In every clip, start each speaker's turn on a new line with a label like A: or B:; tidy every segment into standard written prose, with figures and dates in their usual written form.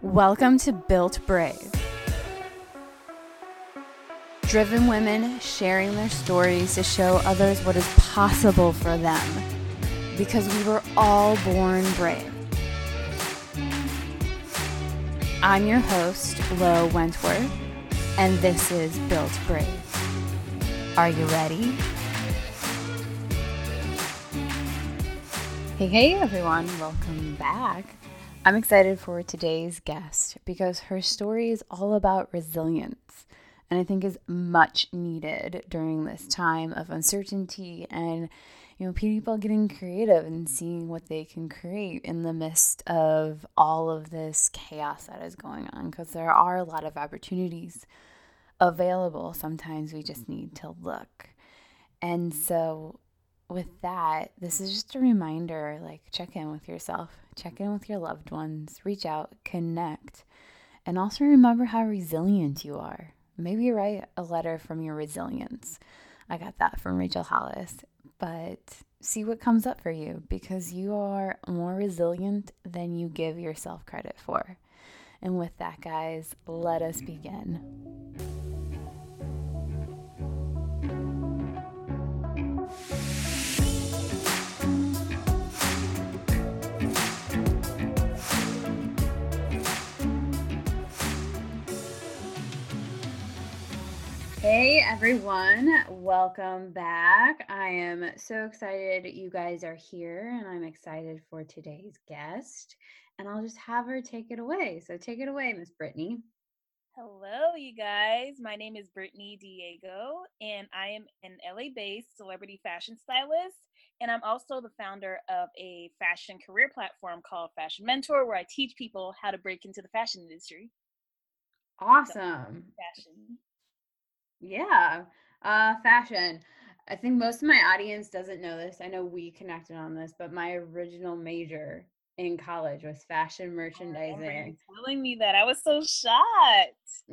A: Welcome to Built Brave. Driven women sharing their stories to show others what is possible for them, because we were all born brave. I'm your host, Lo Wentworth, and this is Built Brave. Are you ready? Hey everyone, welcome back. I'm excited for today's guest because her story is all about resilience, and I think is much needed during this time of uncertainty and people getting creative and seeing what they can create in the midst of all of this chaos that is going on, because there are a lot of opportunities available. Sometimes we just need to look. And so with that, this is just a reminder, check in with yourself, check in with your loved ones, reach out, connect, and also remember how resilient you are. Maybe write a letter from your resilience. I got that from Rachel Hollis. But see what comes up for you, because you are more resilient than you give yourself credit for. And with that, guys, let us begin. Hey everyone, welcome back. I am so excited you guys are here, and I'm excited for today's guest. And I'll just have her take it away. So take it away, Miss Brittany.
B: Hello, you guys. My name is Brittany Diego, and I am an LA-based celebrity fashion stylist. And I'm also the founder of a fashion career platform called Fashion Mentor, where I teach people how to break into the fashion industry. So,
A: Awesome.
B: fashion.
A: Yeah. Fashion. I think most of my audience doesn't know this. I know we connected on this, but my original major in college was fashion
B: I remember you
A: merchandising.
B: telling me that. I was so shocked.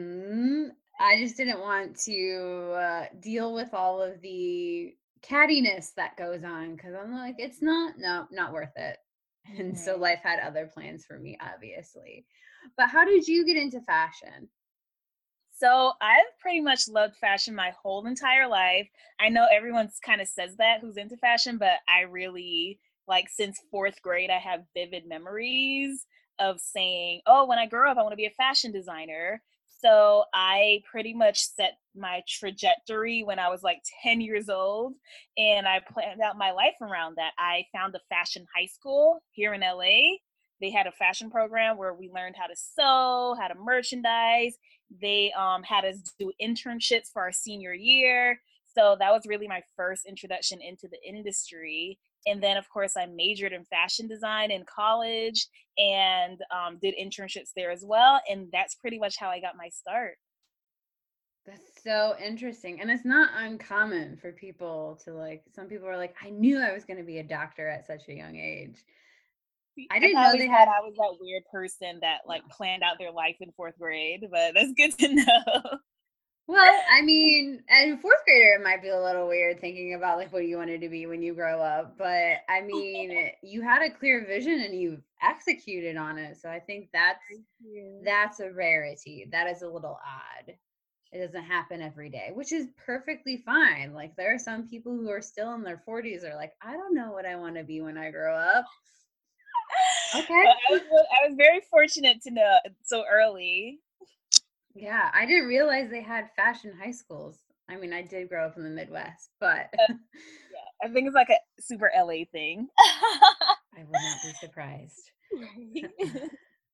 A: I just didn't want to deal with all of the cattiness that goes on, because I'm like, it's not worth it. And so
B: Mhm.
A: life had other plans for me, obviously. But how did you get into fashion?
B: So I've pretty much loved fashion my whole entire life. I know everyone's kind of says that who's into fashion, but I really like since fourth grade, I have vivid memories of saying, "Oh, when I grow up, I want to be a fashion designer." So I pretty much set my trajectory when I was like 10 years old, and I planned out my life around that. I found a fashion high school here in LA. They had a fashion program where we learned how to sew, how to merchandise. They had us do internships for our senior year. So that was really my first introduction into the industry. And then, of course, I majored in fashion design in college and did internships there as well. And that's pretty much how I got my start.
A: That's so interesting. And it's not uncommon for people to some people are like, I knew I was going to be a doctor at such a young age. I
B: I
A: didn't know
B: always
A: they
B: thought
A: had,
B: I was that weird person that
A: no.
B: like planned out their life in fourth grade, but that's good to know.
A: Well, I mean, as a fourth grader, it might be a little weird thinking about what you wanted to be when you grow up. But I mean, you had a clear vision and you executed on it. So I think
B: Thank you.
A: that's a rarity. That is a little odd. It doesn't happen every day, which is perfectly fine. Like there are some people who are still in their 40s are like, I don't know what I want to be when I grow up. Okay.
B: But I was very fortunate to know so early.
A: Yeah, I didn't realize they had fashion high schools. I mean, I did grow up in the Midwest, but
B: Yeah, I think it's like a super LA thing.
A: I would not be surprised.
B: Right.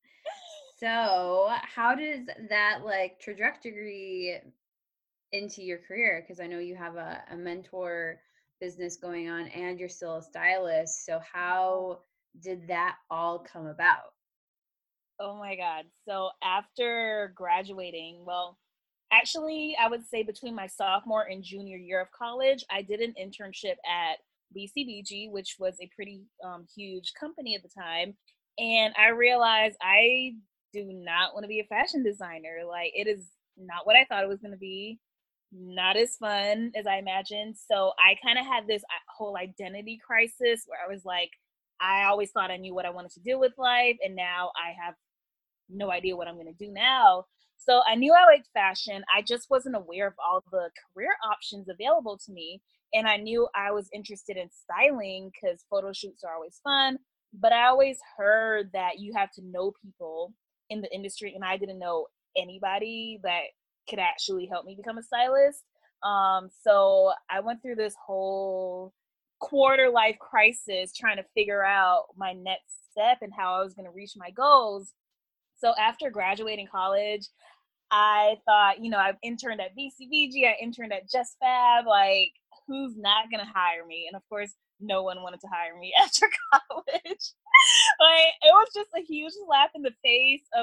A: So, how does that trajectory into your career? Because I know you have a mentor business going on and you're still a stylist. So, how did that all come about?
B: Oh my God. So after graduating, well, actually, I would say between my sophomore and junior year of college, I did an internship at BCBG, which was a pretty huge company at the time. And I realized I do not want to be a fashion designer. Like, it is not what I thought it was going to be, not as fun as I imagined. So I kind of had this whole identity crisis where I was like, I always thought I knew what I wanted to do with life. And now I have no idea what I'm going to do now. So I knew I liked fashion. I just wasn't aware of all the career options available to me. And I knew I was interested in styling because photo shoots are always fun. But I always heard that you have to know people in the industry, and I didn't know anybody that could actually help me become a stylist. So I went through this whole quarter life crisis trying to figure out my next step and how I was going to reach my goals. So after graduating college, I thought, I interned at BCBG, I interned at Just Fab, like who's not gonna hire me? And of course, no one wanted to hire me after college. Like it was just a huge slap in the face of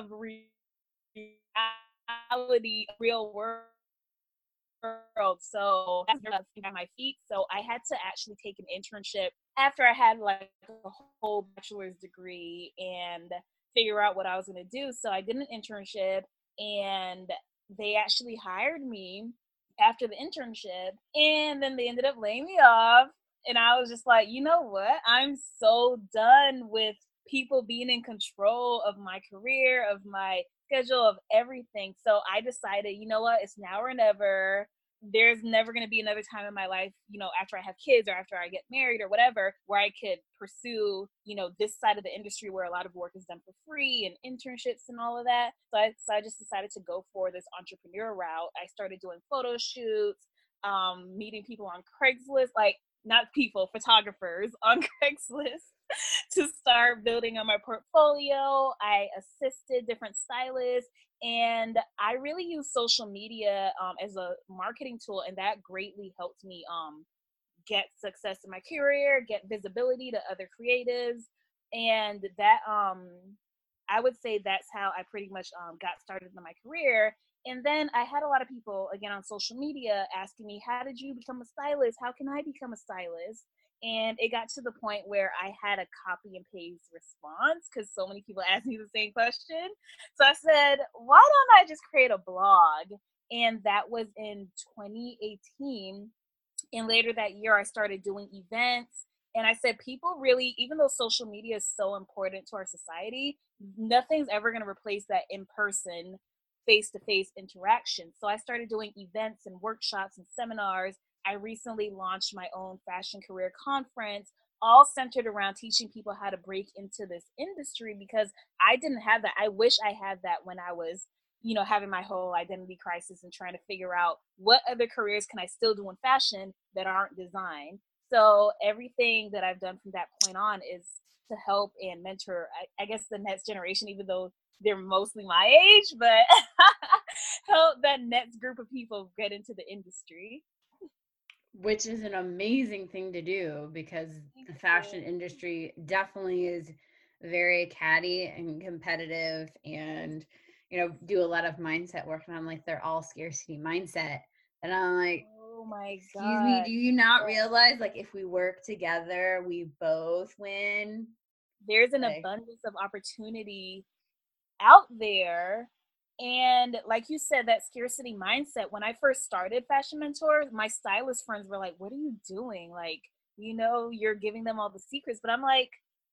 B: reality, real world. So that's on my feet. So I had to actually take an internship after I had like a whole bachelor's degree and figure out what I was going to do. So I did an internship, and they actually hired me after the internship, and then they ended up laying me off. And I was just like, you know what? I'm so done with people being in control of my career, of my schedule, of everything. So I decided, you know what? It's now or never. There's never going to be another time in my life, after I have kids or after I get married or whatever, where I could pursue, this side of the industry where a lot of work is done for free and internships and all of that. So I just decided to go for this entrepreneur route. I started doing photo shoots, meeting people on Craigslist, like not people, photographers on Craigslist to start building on my portfolio. I assisted different stylists, and I really use social media as a marketing tool, and that greatly helped me get success in my career, get visibility to other creatives, and that I would say that's how I pretty much got started in my career. And then I had a lot of people again on social media asking me, "How did you become a stylist? How can I become a stylist?" And it got to the point where I had a copy and paste response because so many people asked me the same question. So I said, why don't I just create a blog? And that was in 2018. And later that year, I started doing events. And I said, people really, even though social media is so important to our society, nothing's ever going to replace that in person, face to face interaction. So I started doing events and workshops and seminars. I recently launched my own fashion career conference, all centered around teaching people how to break into this industry because I didn't have that. I wish I had that when I was having my whole identity crisis and trying to figure out what other careers can I still do in fashion that aren't design. So everything that I've done from that point on is to help and mentor, I guess, the next generation, even though they're mostly my age, but help that next group of people get into the industry.
A: Which is an amazing thing to do because the fashion industry definitely is very catty and competitive and do a lot of mindset work, and I'm like, they're all scarcity mindset, and I'm like,
B: Oh my
A: excuse me,
B: God.
A: do you not realize like if we work together we both win?
B: There's an
A: Like,
B: abundance of opportunity out there. And like you said, that scarcity mindset, when I first started Fashion Mentor, my stylist friends were like, what are you doing? Like, you're giving them all the secrets. But I'm like,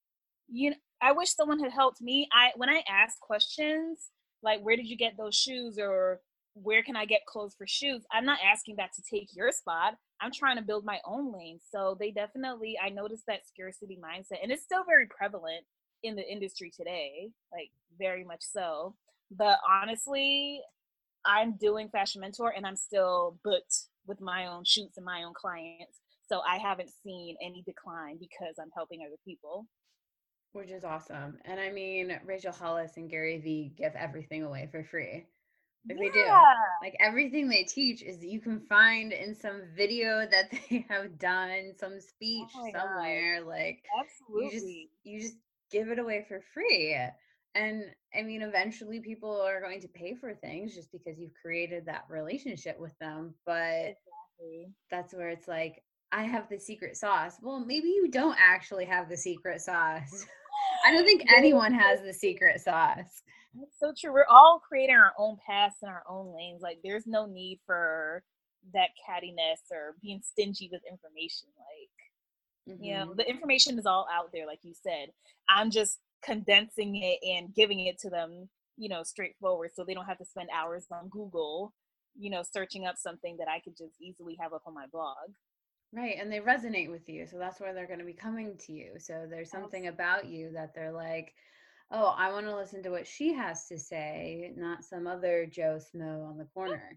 B: I wish someone had helped me. When I asked questions like, where did you get those shoes, or where can I get clothes for shoes, I'm not asking that to take your spot. I'm trying to build my own lane. So they definitely, I noticed that scarcity mindset, and it's still very prevalent in the industry today, like very much so. But honestly, I'm doing Fashion Mentor and I'm still booked with my own shoots and my own clients. So I haven't seen any decline because I'm helping other people.
A: which is awesome. And I mean, Rachel Hollis and Gary Vee give everything away for free. Like they do.
B: Yeah.
A: Like everything they teach is you can find in some video that they have done, some speech
B: Oh my God.
A: somewhere. Like you just
B: Absolutely.
A: you just give it away for free. And I mean, eventually people are going to pay for things just because you've created that relationship with them. But
B: Exactly.
A: that's where it's like, I have the secret sauce. Well, maybe you don't actually have the secret sauce. I don't think
B: That is
A: anyone
B: so
A: has the secret sauce.
B: That's so true. We're all creating our own paths and our own lanes. Like there's no need for that cattiness or being stingy with information. Like,
A: Hmm.
B: the information is all out there, like you said. I'm just condensing it and giving it to them straightforward, so they don't have to spend hours on Google, searching up something that I could just easily have up on my blog.
A: Right. And they resonate with you. So that's why they're going to be coming to you. So there's something about you that they're like, oh, I want to listen to what she has to say, not some other Joe Smo on the corner.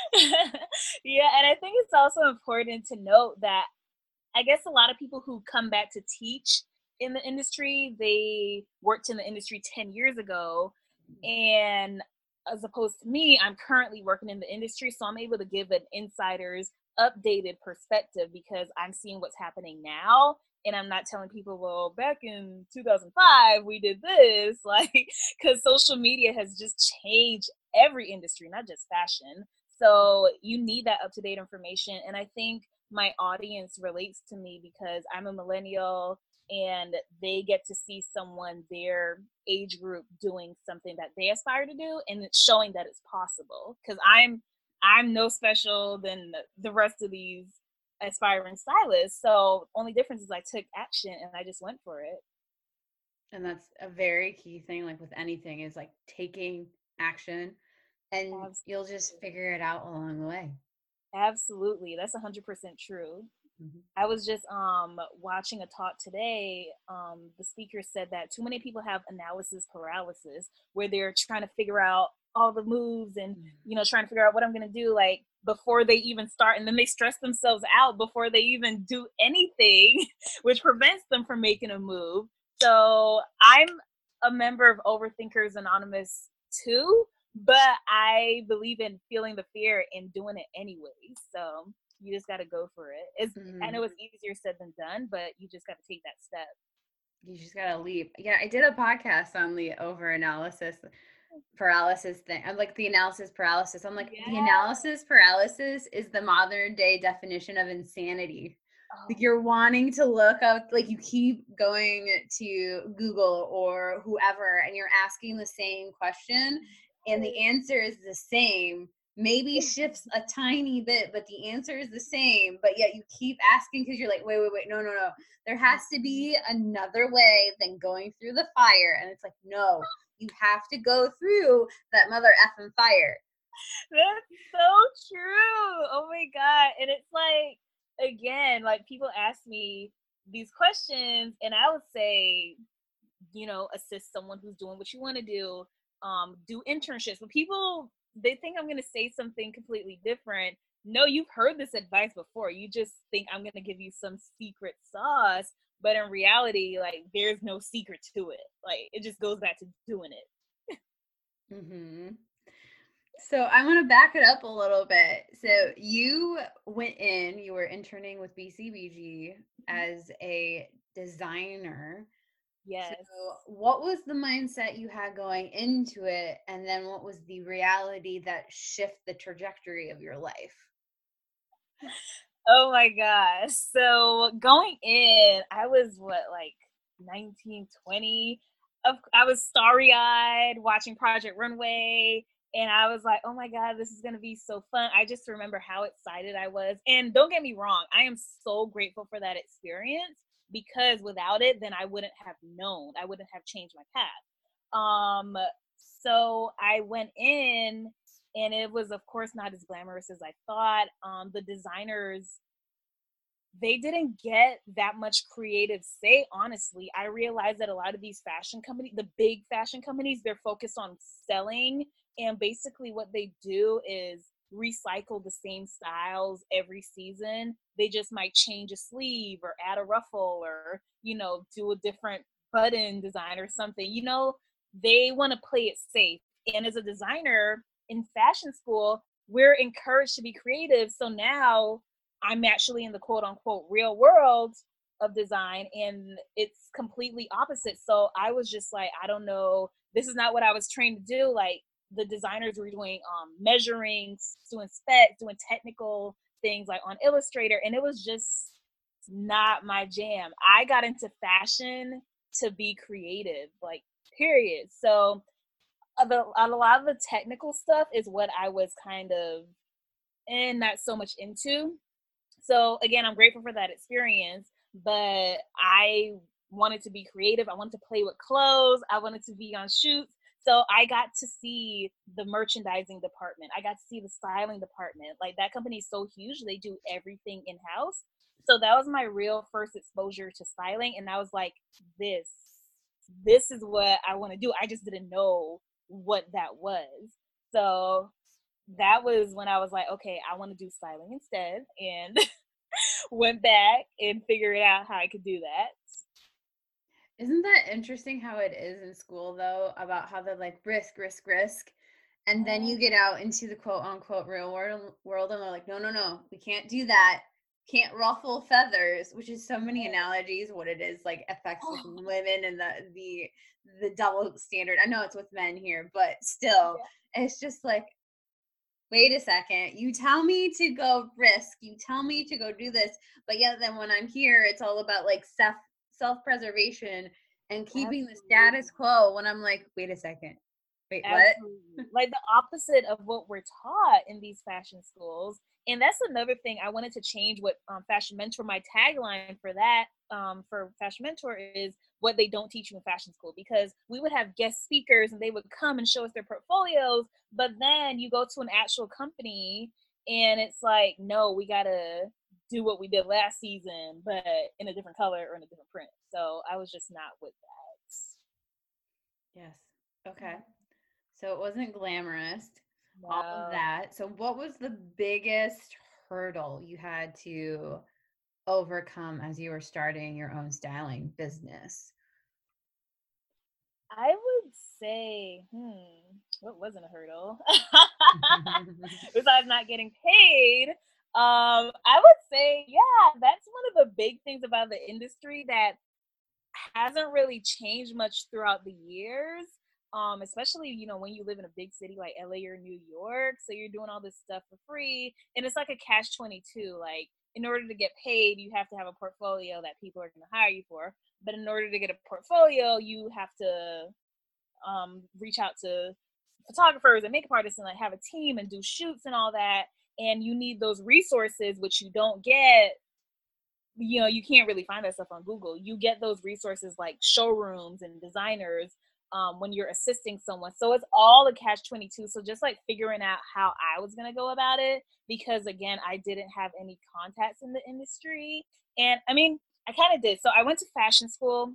B: Yeah, and I think it's also important to note that I guess a lot of people who come back to teach in the industry, they worked in the industry 10 years ago. And as opposed to me, I'm currently working in the industry. So I'm able to give an insider's updated perspective because I'm seeing what's happening now. And I'm not telling people, well, back in 2005, we did this. Like, because social media has just changed every industry, not just fashion. So you need that up to date information. And I think my audience relates to me because I'm a millennial and they get to see someone their age group doing something that they aspire to do and it's showing that it's possible because I'm no special than the rest of these aspiring stylists. So only difference is I took action and I just went for it.
A: And that's a very key thing, like with anything, is like taking action and you'll just figure it out along the way.
B: Absolutely. That's 100% true. Mm-hmm. I was just watching a talk today. The speaker said that too many people have analysis paralysis where they're trying to figure out all the moves and trying to figure out what I'm going to do like before they even start, and then they stress themselves out before they even do anything which prevents them from making a move. So I'm a member of Overthinkers Anonymous too, but I believe in feeling the fear and doing it anyway. So you just got to go for it. I know it's easier said than done, but you just got to take that step.
A: You just got to leap. Yeah, I did a podcast on the over analysis paralysis thing. I'm like the analysis paralysis. I'm like, the analysis paralysis is the modern day definition of insanity. Like you're wanting to look up, like you keep going to Google or whoever and you're asking the same question and the answer is the same, maybe shifts a tiny bit, but the answer is the same, but yet you keep asking because you're like, wait, no. There has to be another way than going through the fire. And it's like, no, you have to go through that mother effing fire.
B: That's so true. Oh my God. And it's like, again, like people ask me these questions and I would say, assist someone who's doing what you want to do internships. But people, they think I'm going to say something completely different. No, you've heard this advice before. You just think I'm going to give you some secret sauce. But in reality, like, there's no secret to it. Like, it just goes back to doing it.
A: Mm-hmm. So I want to back it up a little bit. So you were interning with BCBG as a designer.
B: Yes.
A: So what was the mindset you had going into it? And then what was the reality that shifted the trajectory of your life?
B: Oh my gosh. So going in, I was like 19, 20. I was starry-eyed watching Project Runway. And I was like, oh my God, this is going to be so fun. I just remember how excited I was. And don't get me wrong, I am so grateful for that experience because without it, then I wouldn't have known. I wouldn't have changed my path. So I went in and it was, of course, not as glamorous as I thought. The designers, they didn't get that much creative say, honestly. I realized that a lot of these fashion companies, the big fashion companies, they're focused on selling. And basically what they do is recycle the same styles every season. They just might change a sleeve or add a ruffle or, do a different button design or something. They want to play it safe. And as a designer in fashion school, we're encouraged to be creative. So now I'm actually in the quote unquote real world of design and it's completely opposite. So I was just like, I don't know, this is not what I was trained to do. Like the designers were doing measuring, doing specs, doing technical things like on Illustrator, and it was just not my jam. I got into fashion to be creative, like period. So a lot of the technical stuff is what I was kind of not so much into. So again, I'm grateful for that experience, but I wanted to be creative. I wanted to play with clothes. I wanted to be on shoots. So I got to see the merchandising department. I got to see the styling department. Like that company is so huge, they do everything in house. So that was my real first exposure to styling, and I was like, this, this is what I want to do. I just didn't know what that was. So that was when I was like, okay, I want to do styling instead, and went back and figured out how I could do that.
A: Isn't that interesting how it is in school though, about how they're like risk, risk, risk. And then you get out into the quote unquote real world and they're like, no, no, no, we can't do that. Can't ruffle feathers, which is so many analogies, what it is like affects like women and the double standard. I know it's with men here, but still, it's just like, wait a second, you tell me to go risk, you tell me to go do this, but yet then when I'm here, it's all about like self-preservation and keeping the status quo when I'm like, wait a second, wait, what?
B: Absolutely. Like the opposite of what we're taught in these fashion schools. And that's another thing I wanted to change with Fashion Mentor. My tagline for that, for Fashion Mentor, is what they don't teach you in fashion school, because we would have guest speakers and they would come and show us their portfolios. But then you go to an actual company and it's like, no, we got to do what we did last season, but in a different color or in a different print. So I was just not with
A: Yes. Okay. So it wasn't glamorous,
B: that.
A: all of
B: No.
A: that. So what was the biggest hurdle you had to overcome as you were starting your own styling business?
B: I would say, what wasn't a hurdle? Besides not getting paid. I would say, yeah, that's one of the big things about the industry that hasn't really changed much throughout the years. Especially, when you live in a big city like LA or New York, so you're doing all this stuff for free, and it's like a catch 22. Like, in order to get paid, you have to have a portfolio that people are going to hire you for. But in order to get a portfolio, you have to reach out to photographers and makeup artists and like have a team and do shoots and all that. And you need those resources, which you don't get. You can't really find that stuff on Google. You get those resources like showrooms and designers when you're assisting someone. So it's all a catch 22. So just like figuring out how I was going to go about it, because again, I didn't have any contacts in the industry. And I mean, I kind of did. So I went to fashion school,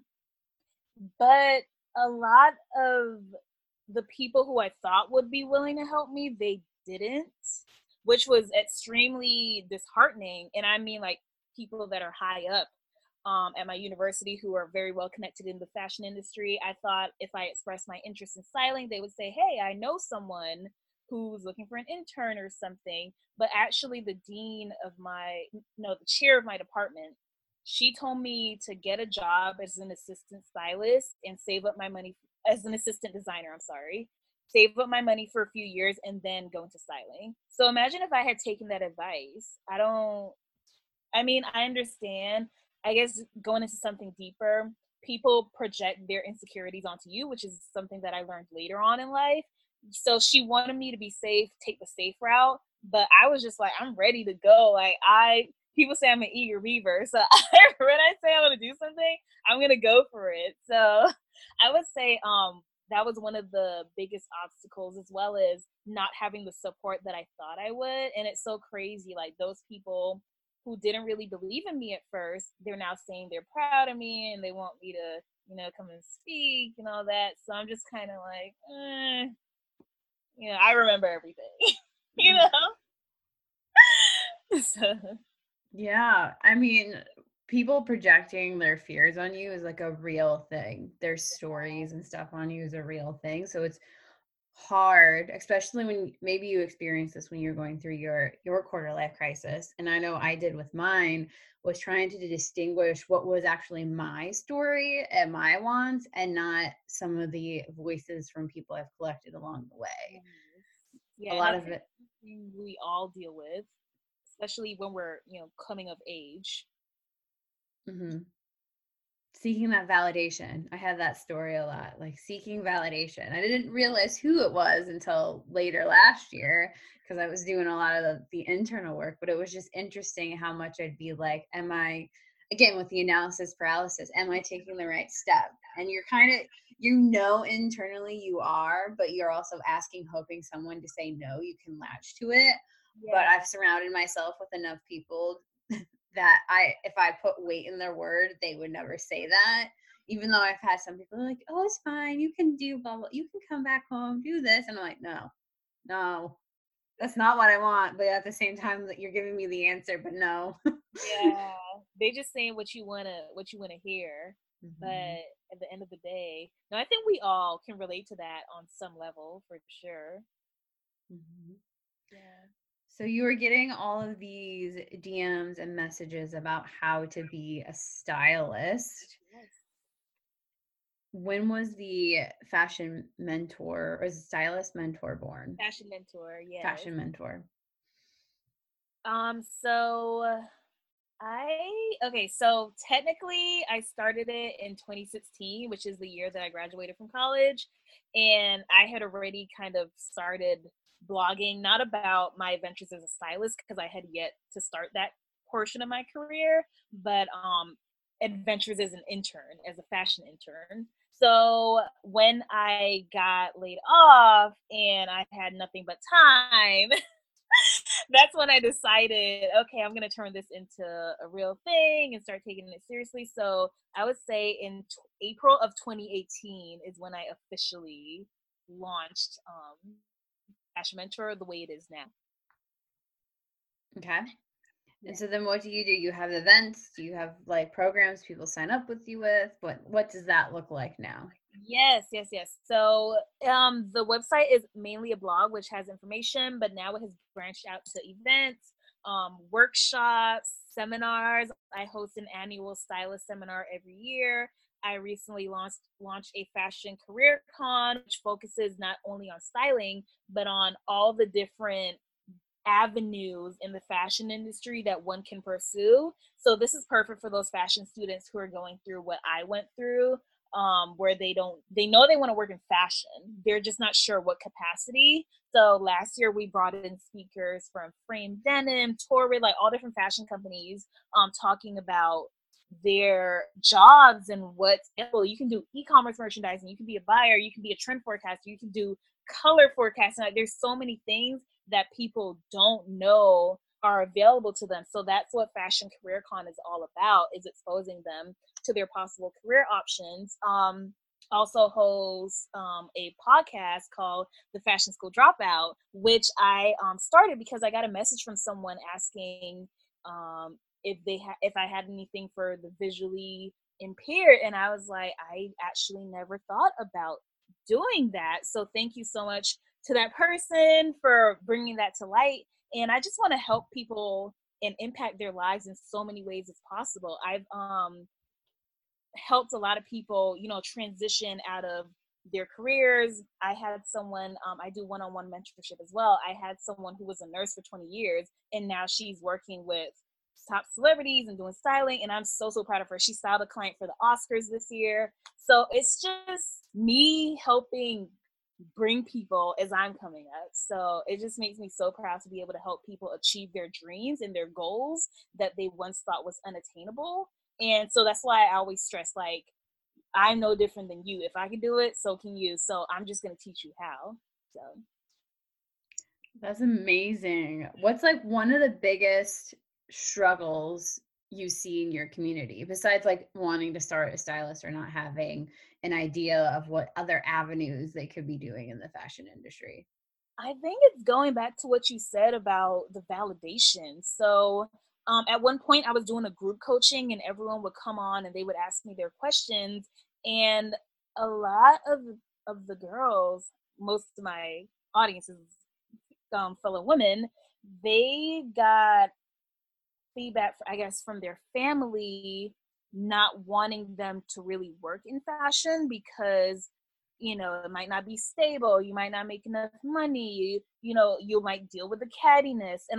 B: but a lot of the people who I thought would be willing to help me, they didn't, which was extremely disheartening. And I mean, like people that are high up at my university who are very well connected in the fashion industry. I thought if I expressed my interest in styling, they would say, hey, I know someone who's looking for an intern or something. But actually, the dean of my, no, the chair of my department, she told me to get a job as an assistant stylist and save up my money as an assistant designer, I'm sorry, save up my money for a few years and then go into styling. So imagine if I had taken that advice. I mean, I understand. I guess going into something deeper, people project their insecurities onto you, which is something that I learned later on in life. So she wanted me to be safe, take the safe route, but I was just like, I'm ready to go. Like people say I'm an eager beaver, so when I say I want to do something, I'm gonna go for it. So I would say that was one of the biggest obstacles, as well as not having the support that I thought I would. And it's so crazy, like those people who didn't really believe in me at first, they're now saying they're proud of me and they want me to, come and speak and all that. So I'm just kind of like, I remember everything, you know? So,
A: Yeah, I mean, people projecting their fears on you is like a real thing. Their stories and stuff on you is a real thing. So it's hard, especially when maybe you experienced this when you're going through your quarter life crisis. And I know I did with mine, was trying to distinguish what was actually my story and my wants and not some of the voices from people I've collected along the way. A
B: yeah, and
A: lot
B: I
A: of
B: think
A: it.
B: something we all deal with, especially when we're, coming of age.
A: Mhm. Seeking that validation. I had that story a lot, like seeking validation. I didn't realize who it was until later last year because I was doing a lot of the internal work, but it was just interesting how much I'd be like, am I, again, with the analysis paralysis, am I taking the right step? And you're kind of, you know internally you are, but you're also asking, hoping someone to say no, you can latch to it. But
B: Yeah.
A: I've surrounded myself with enough people that if I put weight in their word, they would never say that. Even though I've had some people like, oh, it's fine, you can do blah blah, you can come back home, do this, and I'm like, no, no, that's not what I want. But at the same time, that you're giving me the answer, but no.
B: Yeah. They just saying what you wanna hear. But
A: Mhm.
B: at the end of the day, no, I think we all can relate to that on some level for sure.
A: Mhm.
B: Yeah.
A: So you were getting all of these DMs and messages about how to be a stylist.
B: Yes.
A: When was the fashion mentor or stylist mentor born?
B: Fashion mentor, yes.
A: Fashion mentor.
B: So so technically I started it in 2016, which is the year that I graduated from college, and I had already kind of started blogging, not about my adventures as a stylist because I had yet to start that portion of my career, but adventures as an intern, as a fashion intern. So when I got laid off and I had nothing but time, that's when I decided, okay, I'm gonna turn this into a real thing and start taking it seriously. So I would say in April of 2018 is when I officially launched Fashion Mentor the way it is now.
A: Okay. And
B: Yeah.
A: so then what do? You have events? Do you have like programs people sign up with you with? What does that look like now?
B: Yes, yes, yes. So the website is mainly a blog which has information, but now it has branched out to events, workshops, seminars. I host an annual stylist seminar every year. I recently launched a fashion career con, which focuses not only on styling, but on all the different avenues in the fashion industry that one can pursue. So this is perfect for those fashion students who are going through what I went through, where they know they want to work in fashion. They're just not sure what capacity. So last year we brought in speakers from Frame Denim, Torrid, like all different fashion companies, talking about their jobs and what's available. You can do e-commerce merchandising, you can be a buyer, you can be a trend forecaster, you can do color forecasting. Like there's so many things that people don't know are available to them. So that's what Fashion Career Con is all about, is exposing them to their possible career options. Also hosts a podcast called The Fashion School Dropout, which I started because I got a message from someone asking if I had anything for the visually impaired, and I was like, I actually never thought about doing that. So thank you so much to that person for bringing that to light. And I just want to help people and impact their lives in so many ways as possible. I've helped a lot of people, transition out of their careers. I had someone, I do one-on-one mentorship as well. I had someone who was a nurse for 20 years and now she's working with top celebrities and doing styling, and I'm so proud of her. She styled a client for the Oscars this year. So it's just me helping bring people as I'm coming up. So it just makes me so proud to be able to help people achieve their dreams and their goals that they once thought was unattainable. And so that's why I always stress, like, I'm no different than you. If I can do it, so can you. So I'm just going to teach you how. So
A: That's amazing. What's like one of the biggest struggles you see in your community besides like wanting to start a stylist or not having an idea of what other avenues they could be doing in the fashion industry?
B: I think it's going back to what you said about the validation. So, at one point, I was doing a group coaching, and everyone would come on and they would ask me their questions. And a lot of the girls, most of my audiences, fellow women, they got feedback, I guess, from their family not wanting them to really work in fashion because it might not be stable, you might not make enough money, you might deal with the cattiness, and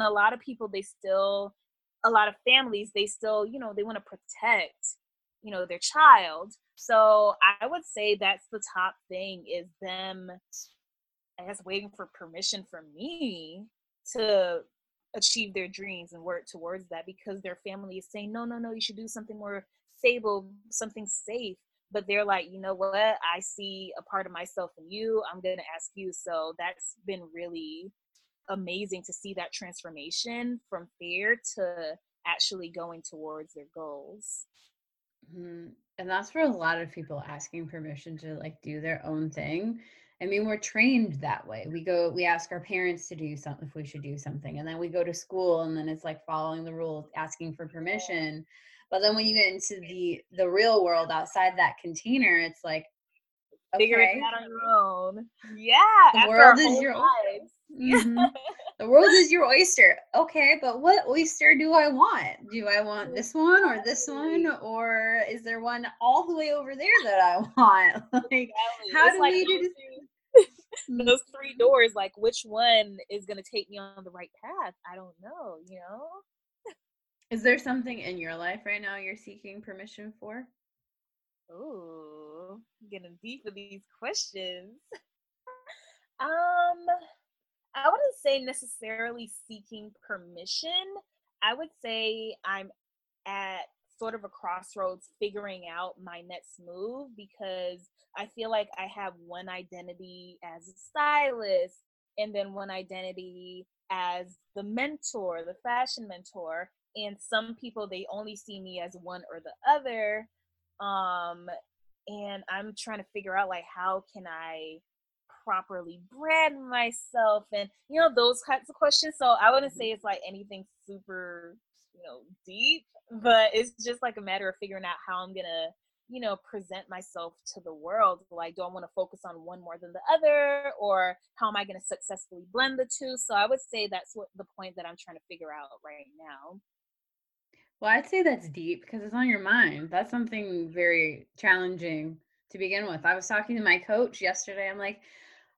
B: a lot of families, they still, they want to protect their child. So I would say that's the top thing, is them, I guess, waiting for permission from me to achieve their dreams and work towards that, because their family is saying, no, no, no, you should do something more stable, something safe. but they're like, you know what, I see a part of myself in you, I'm going to ask you. So that's been really amazing to see that transformation from fear to actually going towards their goals.
A: Mhm. And that's for a lot of people asking permission to like do their own thing. I mean, we're trained that way. We ask our parents to do something if we should do something. And then we go to school and then it's like following the rules, asking for permission. But then when you get into the real world outside that container, it's like,
B: Figure it
A: okay,
B: out on your own. Yeah,
A: the
B: after our
A: world is
B: whole
A: your
B: lives. Yeah.
A: hmm the world is your oyster. Okay, but what oyster do I want? Do I want this one or this one?
B: Exactly.
A: Or is there one all the way over there that I want? Like,
B: Exactly.
A: how
B: It's
A: do
B: like
A: we do this?
B: those three doors, like which one is gonna take me on the right path? I don't know, you know?
A: Is there something in your life right now you're seeking permission for?
B: Ooh, getting deep with these questions. Um, I wouldn't say necessarily seeking permission. I would say I'm at sort of a crossroads figuring out my next move, because I feel like I have one identity as a stylist and then one identity as the mentor, the fashion mentor. And some people, they only see me as one or the other. Um, and I'm trying to figure out like how can I properly brand myself, and those types of questions. So I wouldn't
A: Mhm.
B: say it's like anything super deep, but it's just like a matter of figuring out how I'm gonna present myself to the world. Like, do I want to focus on one more than the other, or how am I going to successfully blend the two? So I would say that's what the point that I'm trying to figure out right now.
A: Well, I'd say that's deep because it's on your mind. That's something very challenging to begin with. I was talking to my coach yesterday. I'm like,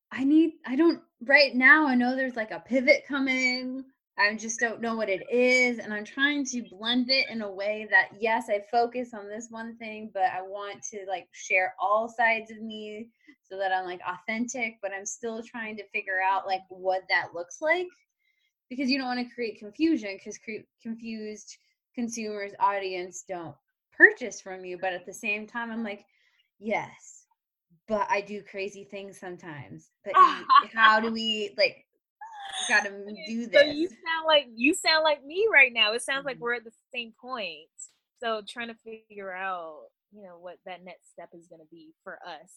A: I don't, right now, I know there's like a pivot coming. I just don't know what it is. And I'm trying to blend it in a way that, yes, I focus on this one thing, but I want to like share all sides of me so that I'm like authentic, but I'm still trying to figure out like what that looks like because you don't want to create confusion because confused consumers audience don't purchase from you, but at the same time I'm like, yes, but I do crazy things sometimes, but how do we like got to do
B: So
A: this?
B: you sound like me right now. It sounds like
A: Mhm.
B: we're at the same point. So trying to figure out, what that next step is going to be for us,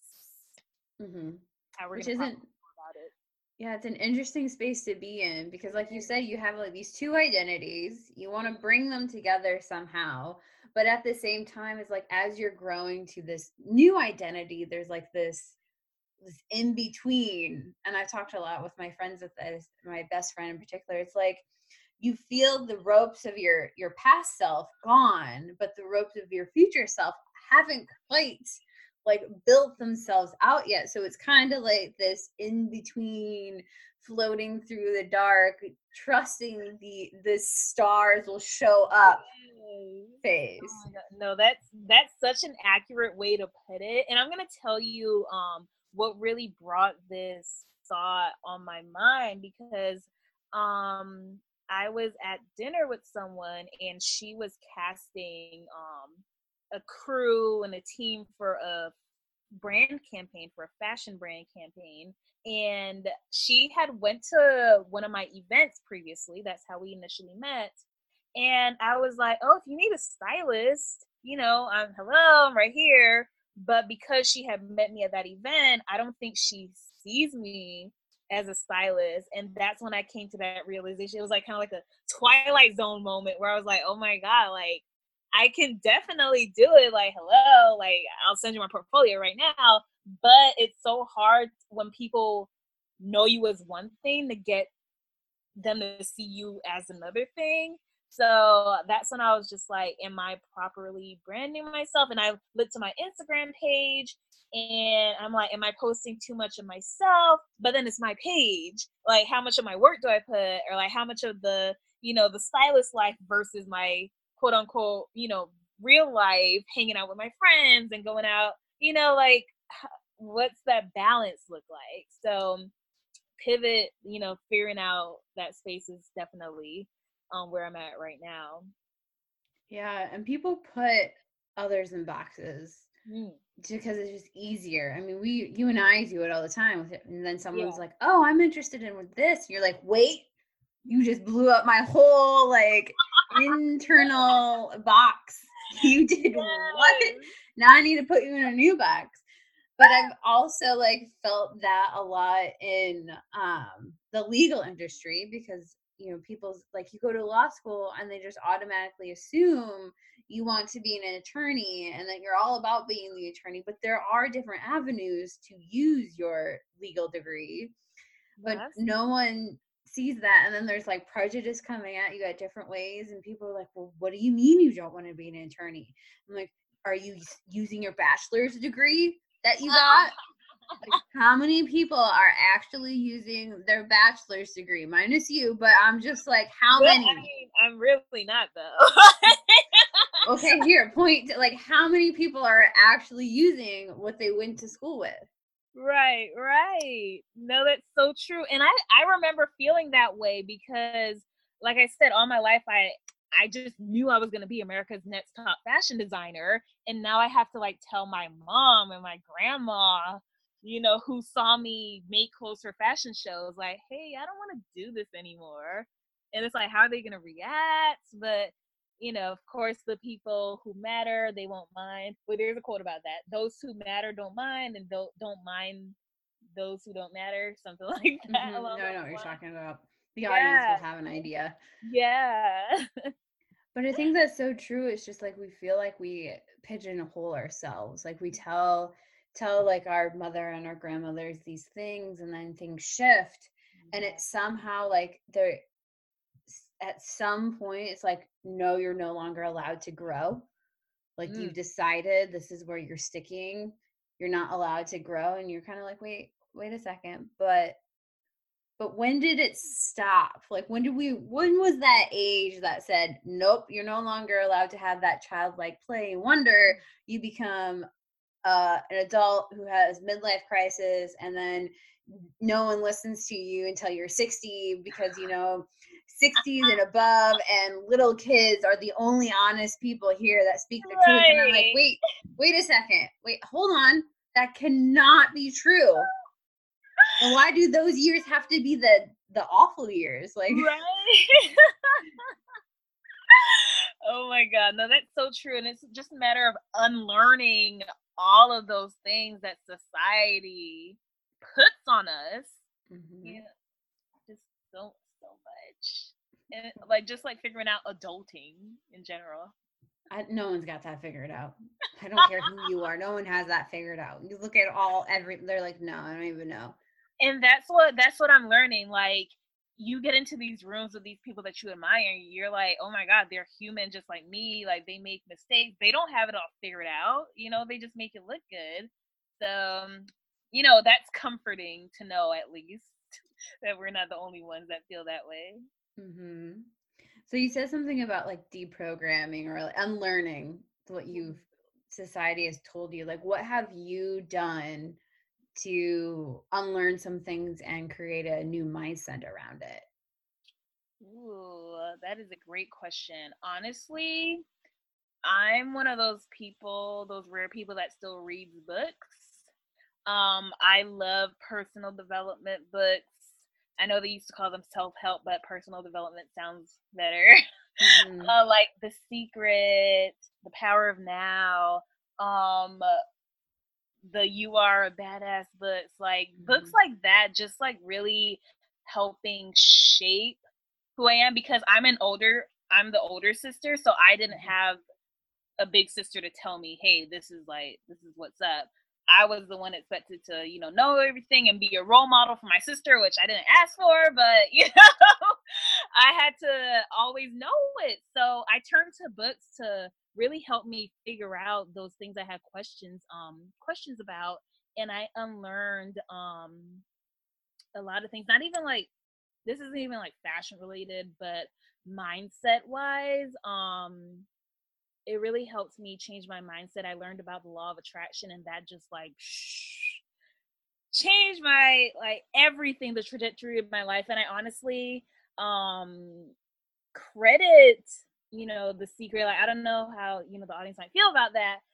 A: Mhm.
B: how we're
A: Which
B: going to
A: isn't
B: properly go about it.
A: Yeah, it's an interesting space to be in because, like you
B: It
A: said, you have like these two identities. You want to bring them together somehow, but at the same time, it's like as you're growing to this new identity, there's like this in between. And I've talked a lot with my friends with this. My best friend in particular, it's like you feel the ropes of your past self gone, but the ropes of your future self haven't quite like built themselves out yet. So it's kind of like this in between floating through the dark, trusting the stars will show up
B: is. Oh
A: phase.
B: my god. No, that's such an accurate way to put it. And I'm gonna tell you what really brought this thought on my mind, because um I was at dinner with someone and she was casting a crew and a team for a brand campaign, for a fashion brand campaign. And she had went to one of my events previously. That's how we initially met. And I was like, oh, if you need a stylist, I'm right here. But because she had met me at that event, I don't think she sees me as a stylist. And that's when I came to that realization. It was like kind of like a Twilight Zone moment where I was like, oh my God, like I can definitely do it. Like, hello, like I'll send you my portfolio right now. But it's so hard when people know you as one thing to get them to see you as another thing. So that's when I was just like, am I properly branding myself? And I looked to my Instagram page and I'm like, am I posting too much of myself? But then it's my page. Like, how much of my work do I put? Or like, how much of the stylist life versus my quote unquote, real life, hanging out with my friends and going out, like, what's that balance look like? So, pivot, figuring out that space is definitely where I'm at right now.
A: Yeah, and people put others in boxes.
B: Mm.
A: because it's just easier. I mean, you and I do it all the time with it. And then someone's
B: Yeah.
A: like, "Oh, I'm interested in with this." You're like, "Wait, you just blew up my whole like internal box. You did what?
B: Yes.
A: Now I need to put you in a new box." But I've also like felt that a lot in the legal industry because people's like you go to law school and they just automatically assume you want to be an attorney and that you're all about being the attorney, but there are different avenues to use your legal degree,
B: No,
A: but
B: I've seen
A: no one sees that. And then there's like prejudice coming at you at different ways, and people are like, "Well, what do you mean you don't want to be an attorney?" I'm like, "Are you using your bachelor's degree that you got? Like, how many people are actually using their bachelor's degree? Minus you, but I'm just like, how
B: But I
A: many?"
B: mean, I'm really not though.
A: Okay, here, point to, like, how many people are actually using what they went to school with?
B: Right, right. No, that's so true. And I remember feeling that way because like I said, all my life I just knew I was going to be America's next top fashion designer, and now I have to like tell my mom and my grandma, who saw me make clothes for fashion shows like, "Hey, I don't want to do this anymore." And it's like, how are they going to react? But of course, the people who matter, they won't mind. Well, there's a quote about that. Those who matter don't mind, and don't mind those who don't matter. Something like that
A: No,
B: along
A: I know
B: those
A: what you're
B: lines.
A: talking about. The audience will
B: Yeah,
A: have an idea.
B: yeah.
A: But I think that's so true. It's just like we feel like we pigeonhole ourselves. Like we tell like our mother and our grandmothers these things, and then things shift, and
B: Yeah.
A: it's somehow like they're at some point it's like, no, you're no longer allowed to grow. Like you've
B: Mm.
A: decided this is where you're sticking. You're not allowed to grow, and you're kind of like, wait a second, but when did it stop? Like when was that age that said, nope, you're no longer allowed to have that childlike play and wonder? You become an adult who has midlife crisis, and then no one listens to you until you're 60 because 60s and above and little kids are the only honest people here that speak the truth. And I'm like,
B: Right.
A: wait a second, wait, hold on, that cannot be true. And why do those years have to be the awful years? Like,
B: Right. Oh my God. No, that's so true. And it's just a matter of unlearning all of those things that society puts on us.
A: mhm.
B: Yeah, just so much. And like just like figuring out adulting in general.
A: No one's got that figured out. I don't care who you are. No one has that figured out. You look at they're like, no, I don't even know.
B: And that's what I'm learning. Like you get into these rooms with these people that you admire, and you're like, oh my God, they're human just like me. Like they make mistakes. They don't have it all figured out. They just make it look good. So that's comforting to know at least that we're not the only ones that feel that way.
A: hmm So you said something about like deprogramming or like unlearning what you've society has told you. Like, what have you done to unlearn some things and create a new mindset around it?
B: Ooh, that is a great question. Honestly, I'm one of those people, those rare people that still reads books. I love personal development books. I know they used to call them self-help, but personal development sounds better.
A: hmm
B: Like The Secret, The Power of Now, um, the You Are a Badass books, like books
A: hmm
B: like that, just like really helping shape who I am because I'm the older sister, so I didn't have a big sister to tell me, hey, this is what's up. I was the one expected to, know everything and be a role model for my sister, which I didn't ask for, but I had to always know it. So I turned to books to really help me figure out those things I had questions about. And I unlearned a lot of things. Not even like this isn't even like fashion related, but mindset wise, it really helped me change my mindset. I learned about the law of attraction, and that just like changed my like everything, the trajectory of my life. And I honestly um credit The Secret. Like I don't know how the audience might feel about that,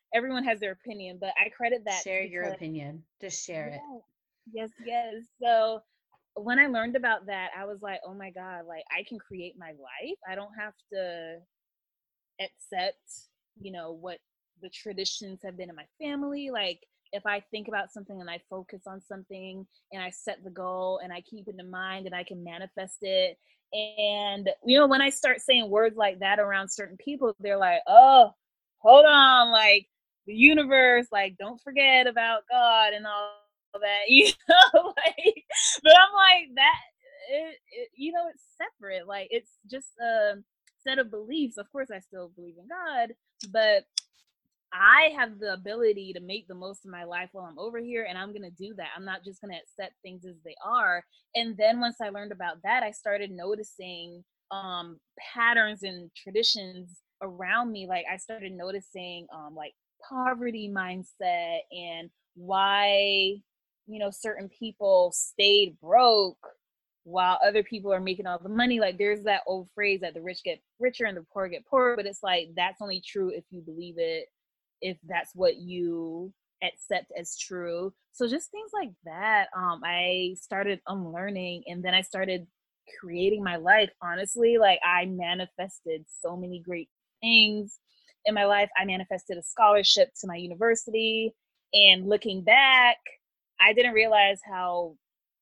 B: everyone has their opinion, but I credit that
A: Share your
B: because
A: opinion. Just share it.
B: yeah, yes. So when I learned about that, I was like, oh my God, like I can create my life. I don't have to accept, what the traditions have been in my family. Like if I think about something and I focus on something and I set the goal and I keep it in mind and I can manifest it. And when I start saying words like that around certain people, they're like, oh, hold on, like the universe, like don't forget about God and all that, like, but I'm like that it's separate. Like it's just set of beliefs. Of course, I still believe in God, but I have the ability to make the most of my life while I'm over here, and I'm going to do that. I'm not just going to accept things as they are. And then once I learned about that, I started noticing patterns and traditions around me. Like I started noticing like poverty mindset and why certain people stayed broke while other people are making all the money. Like there's that old phrase that the rich get richer and the poor get poorer, but it's like that's only true if you believe it, if that's what you accept as true. So just things like that, I started unlearning, and then I started creating my life. Honestly, like I manifested so many great things in my life. I manifested a scholarship to my university, and looking back, I didn't realize how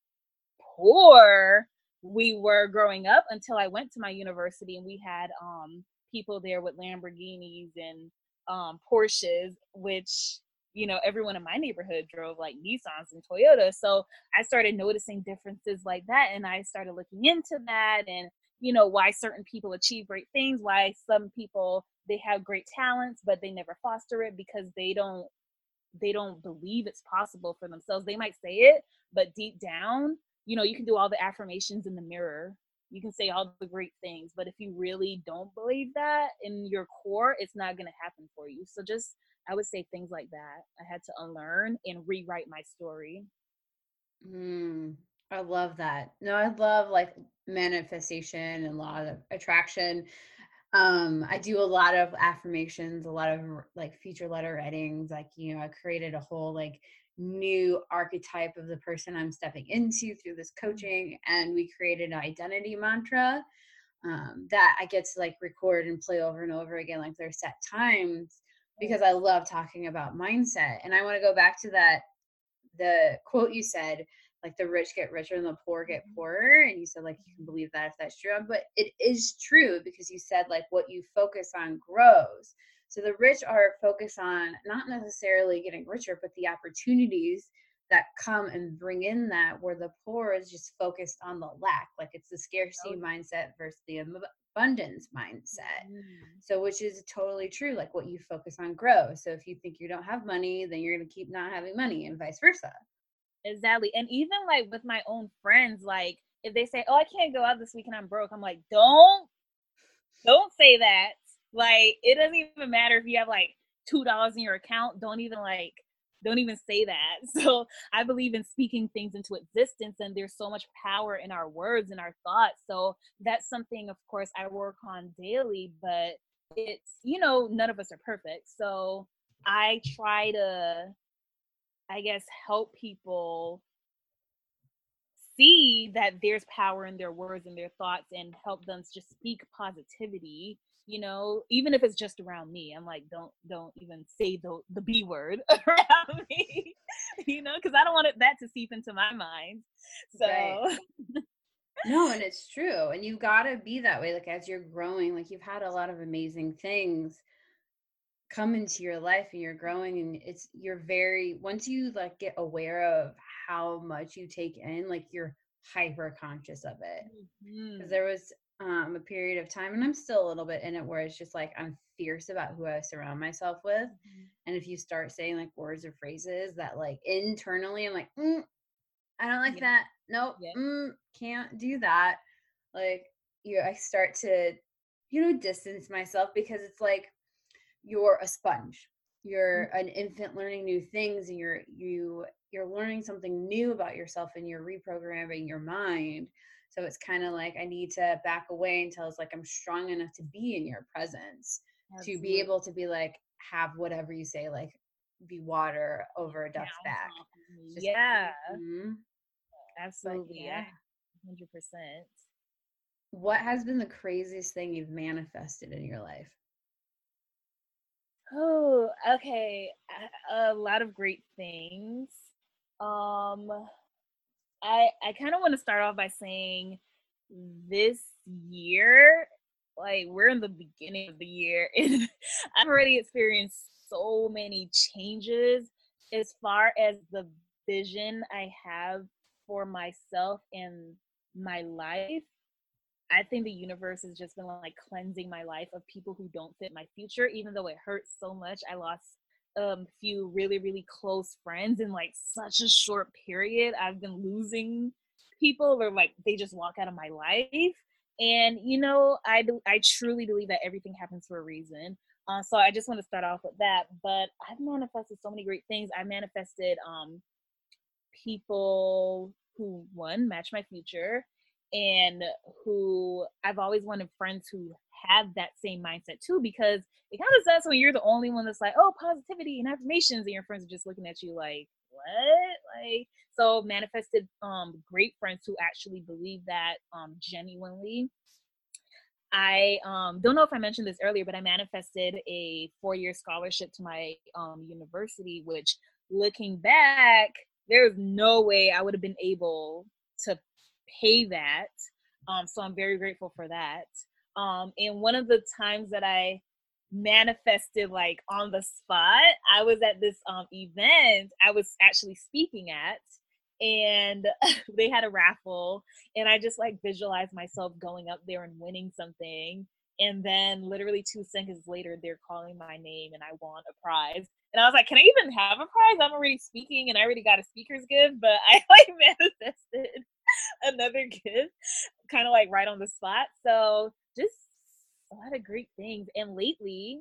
B: poor we were growing up until I went to my university and we had people there with Lamborghinis and Porsches, which everyone in my neighborhood drove like Nissans and Toyotas. So I started noticing differences like that, and I started looking into that, and why certain people achieve great things, why some people they have great talents but they never foster it because they don't believe it's possible for themselves. They might say it, but deep down, you can do all the affirmations in the mirror. You can say all the great things, but if you really don't believe that in your core, it's not going to happen for you. So just, I would say things like that. I had to unlearn and rewrite my story.
A: Mm, I love that. No, I love like manifestation and law of attraction. I do a lot of affirmations, a lot of like feature letter writings. Like, I created a whole like new archetype of the person I'm stepping into through this coaching. And we created an identity mantra that I get to like record and play over and over again. Like there's set times because I love talking about mindset. And I want to go back to the quote you said, like the rich get richer and the poor get poorer. And you said like you can believe that if that's true. But it is true because you said like what you focus on grows. So the rich are focused on not necessarily getting richer, but the opportunities that come and bring in that, where the poor is just focused on the lack. Like it's the
B: Oh,
A: scarcity mindset versus the abundance mindset.
B: mm.
A: So, which is totally true. Like what you focus on grows. So, if you think you don't have money, then you're going to keep not having money, and vice versa.
B: Exactly. And even like with my own friends, like if they say, "Oh, I can't go out this weekend, I'm broke," I'm like, don't say that. Like it doesn't even matter if you have like $2 in your account. Don't even say that. So I believe in speaking things into existence, and there's so much power in our words and our thoughts. So that's something, of course, I work on daily, but it's, none of us are perfect. So I try to, I guess, help people see that there's power in their words and their thoughts and help them just speak positivity, even if it's just around me. I'm like, don't even say the B word around me, because I don't want that to seep into my mind.
A: Right.
B: So
A: No, and it's true. And you got to be that way. Like as you're growing, like you've had a lot of amazing things come into your life and you're growing. And you're very, once you like get aware of how much you take in, like you're hyper conscious of it. Because
B: mhm.
A: there was a period of time, and I'm still a little bit in it, where it's just like I'm fierce about who I surround myself with.
B: Mhm.
A: And if you start saying like words or phrases that like internally I'm like, I don't like
B: Yeah,
A: that. Nope.
B: yeah.
A: Can't do that. Like I start to, distance myself because it's like you're a sponge. You're
B: Mm,
A: an infant learning new things, and you're learning something new about yourself, and you're reprogramming your mind. So it's kind of like I need to back away until it's like I'm strong enough to be in your presence, to be
B: absolutely.
A: able to be like, have whatever you say, like, be water over a duck's
B: Bounce
A: back.
B: off of me.
A: Just
B: Yeah,
A: mhm. But
B: absolutely.
A: yeah.
B: 100%.
A: What has been the craziest thing you've manifested in your life?
B: Oh, okay. A lot of great things. Um, I kind of want to start off by saying this year, like we're in the beginning of the year, and I've already experienced so many changes as far as the vision I have for myself and my life. I think the universe has just been like cleansing my life of people who don't fit my future, even though it hurts so much. I lost a few really, really close friends in like such a short period. I've been losing people or like they just walk out of my life. And I truly believe that everything happens for a reason. So I just want to start off with that. But I've manifested so many great things. I manifested people who one match my future and who I've always wanted friends who have that same mindset too, because it kind of sucks when you're the only one that's like, oh, positivity and affirmations, and your friends are just looking at you like, what? Like, so manifested great friends who actually believe that genuinely. I don't know if I mentioned this earlier, but I manifested a 4-year scholarship to my university, which looking back, there's no way I would have been able to pay that. So I'm very grateful for that. And one of the times that I manifested like on the spot, I was at this event I was actually speaking at, and they had a raffle, and I just like visualized myself going up there and winning something. And then literally 2 seconds later, they're calling my name and I won a prize. And I was like, can I even have a prize? I'm already speaking and I already got a speaker's gift, but I like manifested another gift kind of like right on the spot. So just a lot of great things. And lately,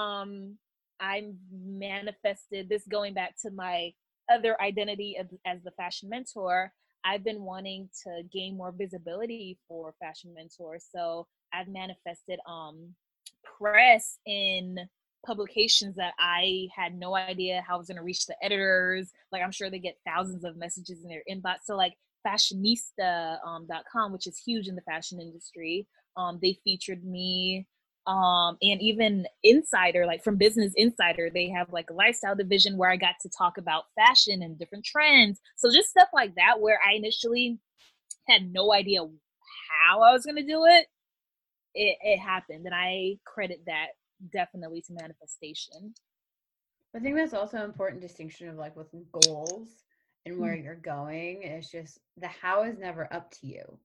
B: I manifested this going back to my other identity as the fashion mentor. I've been wanting to gain more visibility for fashion mentor. So I've manifested press in publications that I had no idea how I was going to reach the editors. Like I'm sure they get thousands of messages in their inbox. So like fashionista.com, which is huge in the fashion industry. They featured me. And even Insider, like from Business Insider, they have like a lifestyle division where I got to talk about fashion and different trends. So just stuff like that, where I initially had no idea how I was going to do it. It happened. And I credit that definitely to manifestation.
A: I think that's also an important distinction of like with goals and where you're going. It's just the how is never up to you.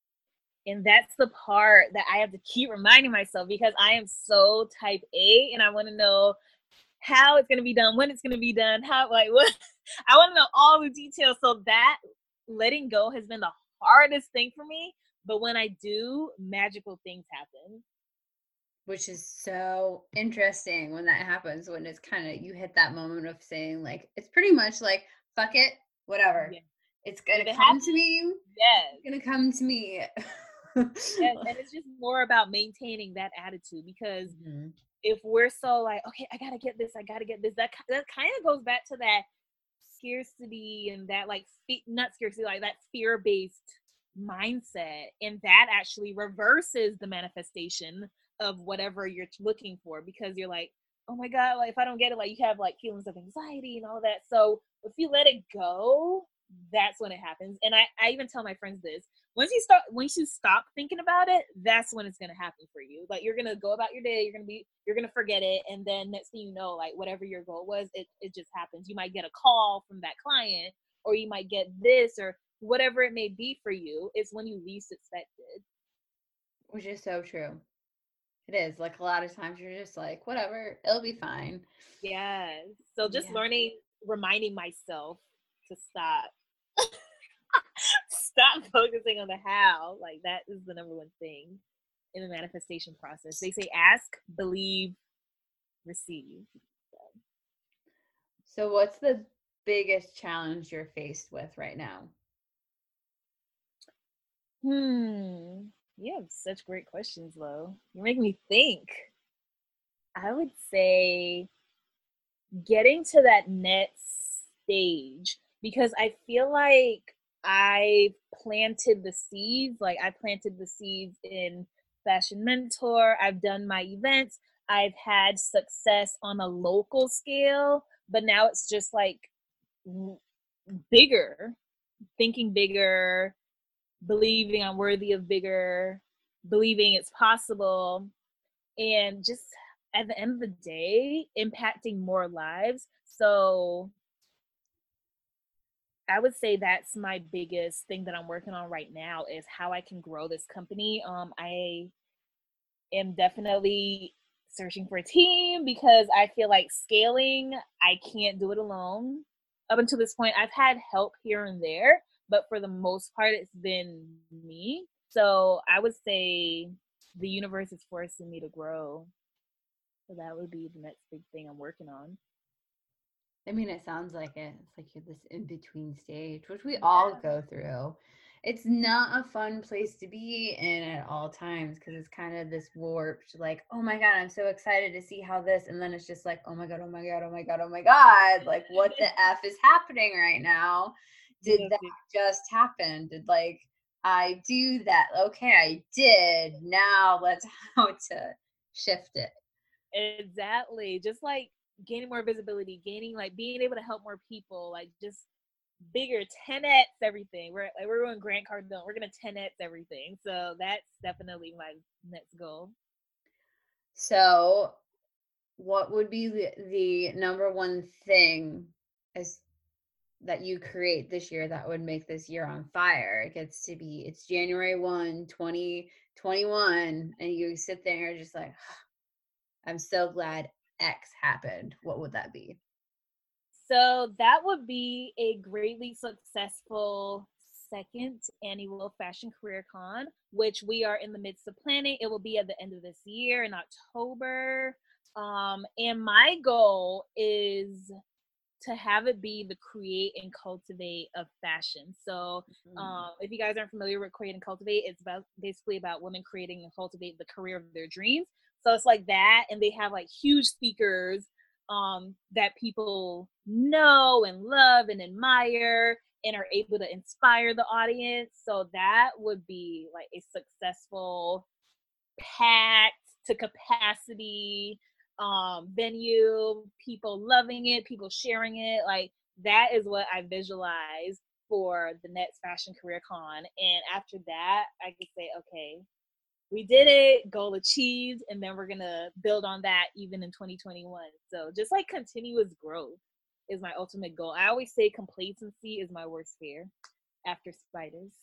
B: And that's the part that I have to keep reminding myself, because I am so type A and I want to know how it's going to be done, when it's going to be done, how, like, what. I want to know all the details. So that letting go has been the hardest thing for me. But when I do, magical things happen.
A: Which is so interesting when that happens, when it's kind of you hit that moment of saying, like, it's pretty much like, fuck it, whatever.
B: Yeah.
A: It's
B: If
A: gonna
B: it
A: come to
B: happens,
A: me.
B: yes.
A: It's gonna come to me.
B: Yes. And it's just more about maintaining that attitude, because
A: Mhm.
B: if we're so like, okay, I gotta get this, I gotta get this, that kind of goes back to that scarcity and that like not scarcity, like that fear-based mindset, and that actually reverses the manifestation of whatever you're looking for, because you're like, oh my god, like if I don't get it, like you have like feelings of anxiety and all that. So if you let it go, that's when it happens. And I even tell my friends this: once you stop thinking about it, that's when it's going to happen for you. Like you're going to go about your day, you're going to forget it, and then next thing you know, like whatever your goal was, it just happens. You might get a call from that client, or you might get this, or whatever it may be for you. It's when you least expect it.
A: Which is so true. It is. Like a lot of times you're just like, whatever, it'll be fine.
B: Yes. So just
A: Yeah.
B: reminding myself to stop focusing on the how. Like that is the number one thing in the manifestation process. They say ask, believe, receive.
A: So what's the biggest challenge you're faced with right now?
B: You have such great questions, Lo. You're making me think. I would say getting to that next stage, because I feel like I planted the seeds. Like I planted the seeds in Fashion Mentor. I've done my events. I've had success on a local scale, but now it's just like bigger, thinking bigger, believing I'm worthy of bigger, believing it's possible, and just at the end of the day, impacting more lives. So I would say that's my biggest thing that I'm working on right now is how I can grow this company. I am definitely searching for a team because I feel like scaling, I can't do it alone. Up until this point, I've had help here and there, but for the most part, it's been me. So I would say the universe is forcing me to grow. So that would be the next big thing I'm working on.
A: I mean, it sounds like it. It's like you're this in between stage, which we all
B: Yeah.
A: go through. It's not a fun place to be in at all times because it's kind of this warped, like, oh my God, I'm so excited to see how this. And then it's just like, oh my God, oh my God, oh my God, oh my God. Like, what the F is happening right now? Did
B: Yes,
A: that just happen? Did like I do that? Okay, I did. Now let's how to shift it.
B: exactly. Just like gaining more visibility, gaining like being able to help more people, like just bigger 10x everything. We're doing Grant Cardone. We're gonna 10x everything. So that's definitely my next goal.
A: So what would be the number one thing as that you create this year that would make this year on fire? It gets to be it's January 1, 2021, and you sit there just like, I'm so glad X happened. What would that be?
B: So that would be a greatly successful second annual Fashion Career Con, which we are in the midst of planning. It will be at the end of this year in October. And my goal is to have it be the create and cultivate of fashion. So,
A: Mm.
B: if you guys aren't familiar with create and cultivate, it's about basically about women creating and cultivate the career of their dreams. So it's like that, and they have like huge speakers that people know and love and admire and are able to inspire the audience. So that would be like a successful, packed to capacity venue, people loving it, people sharing it. Like that is what I visualize for the next Fashion Career Con. And after that, I could say, okay, we did it, goal achieved, and then we're gonna build on that even in 2021. So just like continuous growth is my ultimate goal. I always say complacency is my worst fear after spiders.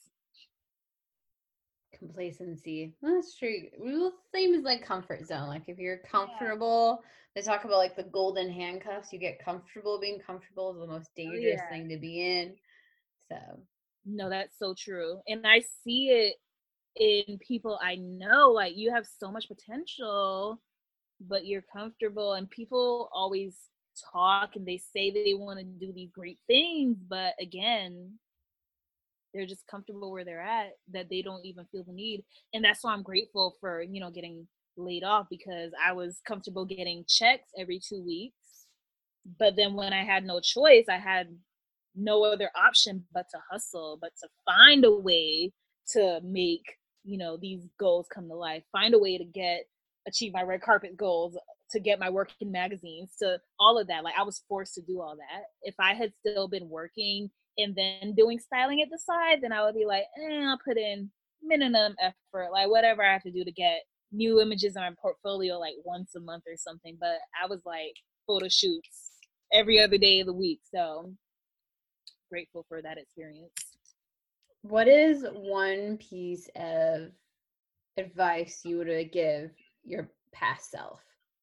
A: Complacency. Well, that's true. Well, same as like comfort zone. Like if you're
B: Yeah.
A: comfortable, they talk about like the golden handcuffs. You get comfortable. Being comfortable is the most
B: Oh
A: dangerous
B: yeah.
A: thing to be in. So
B: No, that's so true. And I see it in people I know. Like you have so much potential, but you're comfortable, and people always talk and they say that they want to do these great things, but again, they're just comfortable where they're at, that they don't even feel the need. And that's why I'm grateful for, getting laid off, because I was comfortable getting checks every 2 weeks. But then when I had no choice, I had no other option but to hustle, but to find a way to make, these goals come to life, find a way to achieve my red carpet goals, to get my work in magazines, to all of that. Like I was forced to do all that. If I had still been working and then doing styling at the side, then I would be like, I'll put in minimum effort, like whatever I have to do to get new images in my portfolio like once a month or something. But I was like photo shoots every other day of the week. So grateful for that experience.
A: what is one piece of advice you would give your past self?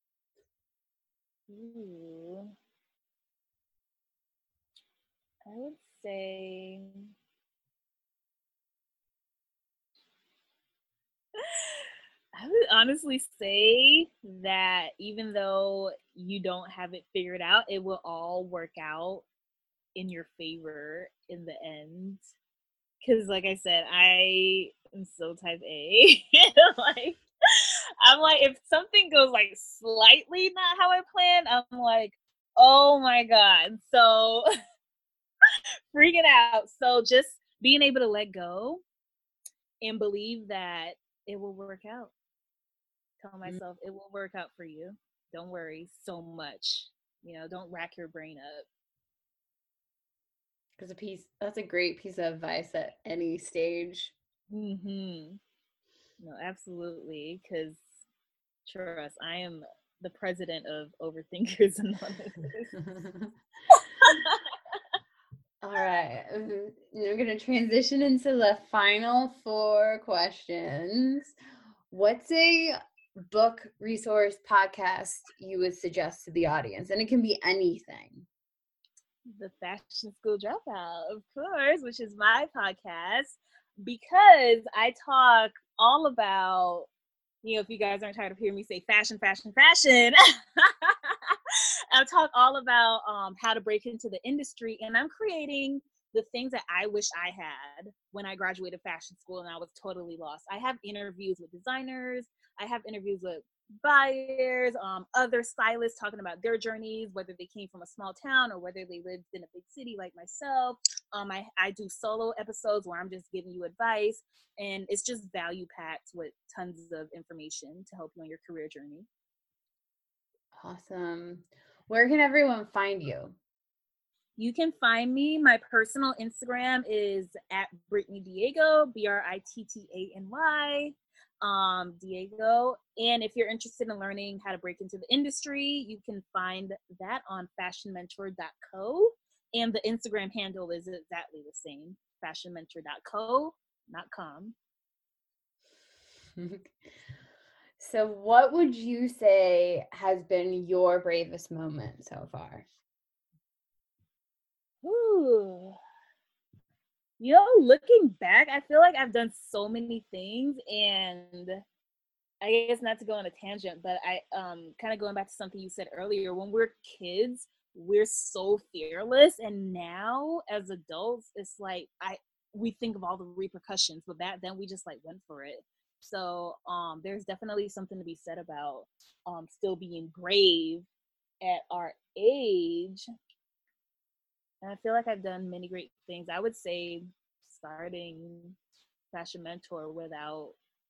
B: Ooh, I would say I would honestly say that even though you don't have it figured out, it will all work out in your favor in the end. Because, like I said, I am so type A. Like, I'm like, if something goes like slightly not how I planned, I'm like, oh my God. So freaking out. So just being able to let go and believe that it will work out. Tell myself it will work out for you. Don't worry so much. Don't rack your brain up.
A: Because that's a great piece of advice at any stage.
B: No, absolutely. Because trust, I am the president of Overthinkers Anonymous.
A: All right. We're going to transition into the final 4 questions. What's a book, resource, podcast you would suggest to the audience? And it can be anything.
B: The Fashion School Dropout, of course, which is my podcast, because I talk all about, if you guys aren't tired of hearing me say fashion, fashion, fashion, I talk all about how to break into the industry, and I'm creating the things that I wish I had when I graduated fashion school and I was totally lost. I have interviews with designers. I have interviews with buyers, other stylists talking about their journeys, whether they came from a small town or whether they lived in a big city like myself. I do solo episodes where I'm just giving you advice, and it's just value packed with tons of information to help you on your career journey.
A: Awesome. Where can everyone find you?
B: You can find me. My personal Instagram is at Brittany Diego, BRITTANY. Diego. And if you're interested in learning how to break into the industry, you can find that on fashionmentor.co. And the Instagram handle is exactly the same, fashionmentor.co, not com.
A: So what would you say has been your bravest moment so far?
B: Ooh. Looking back, I feel like I've done so many things, and I guess not to go on a tangent, but I kind of going back to something you said earlier. When we're kids, we're so fearless, and now as adults, it's like we think of all the repercussions, but back then we just like went for it. So there's definitely something to be said about still being brave at our age. And I feel like I've done many great things. I would say starting Fashion Mentor without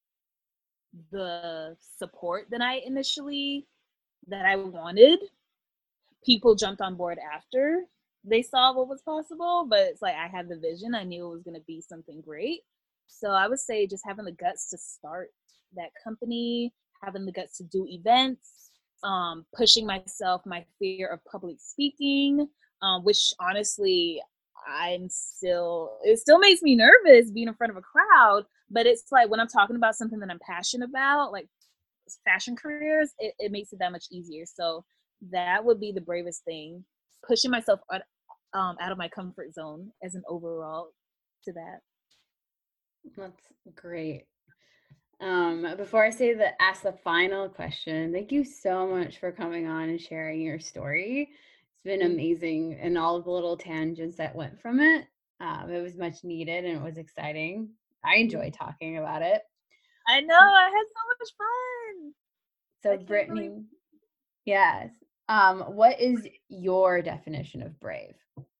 B: the support that I wanted, people jumped on board after they saw what was possible, but it's like I had the vision. I knew it was going to be something great. So I would say just having the guts to start that company, having the guts to do events, pushing myself, my fear of public speaking, which honestly, it still makes me nervous being in front of a crowd, but it's like when I'm talking about something that I'm passionate about, like fashion careers, it makes it that much easier. So that would be the bravest thing, pushing myself out of my comfort zone as an overall to that.
A: That's great. Before I ask the final question, thank you so much for coming on and sharing your story. It's been amazing, and all of the little tangents that went from it. It was much needed and it was exciting. I enjoy talking about it.
B: I know, I had so much fun.
A: So Brittany, yes. What is your definition of brave?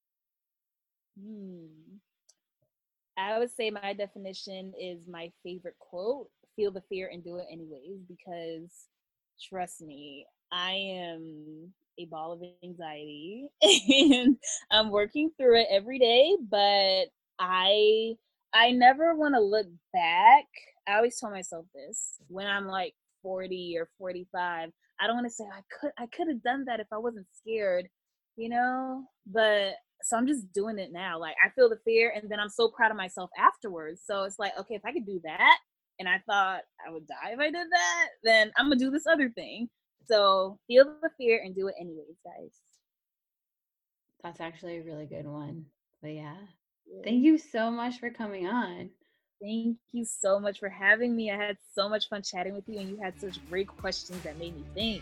B: I would say my definition is my favorite quote: feel the fear and do it anyways, because trust me, I am a ball of anxiety and I'm working through it every day, but I never want to look back. I always tell myself this when I'm like 40 or 45. I don't want to say I could have done that if I wasn't scared, but so I'm just doing it now. Like I feel the fear and then I'm so proud of myself afterwards. So it's like, okay, if I could do that and I thought I would die if I did that, then I'm gonna do this other thing. So feel the fear and do it anyways, guys.
A: That's actually a really good one. But yeah. Thank you so much for coming on.
B: Thank you so much for having me. I had so much fun chatting with you, and you had such great questions that made me think.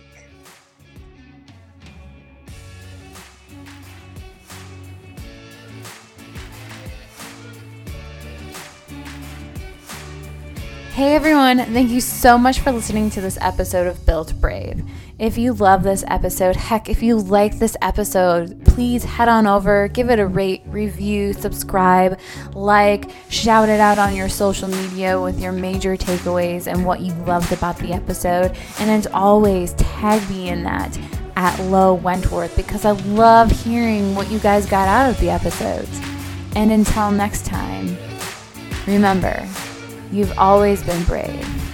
A: Hey everyone, thank you so much for listening to this episode of Built Brave. If you love this episode, heck, if you like this episode, please head on over, give it a rate, review, subscribe, like, shout it out on your social media with your major takeaways and what you loved about the episode. And as always, tag me in that at Lo Wentworth because I love hearing what you guys got out of the episodes. And until next time, remember, you've always been brave.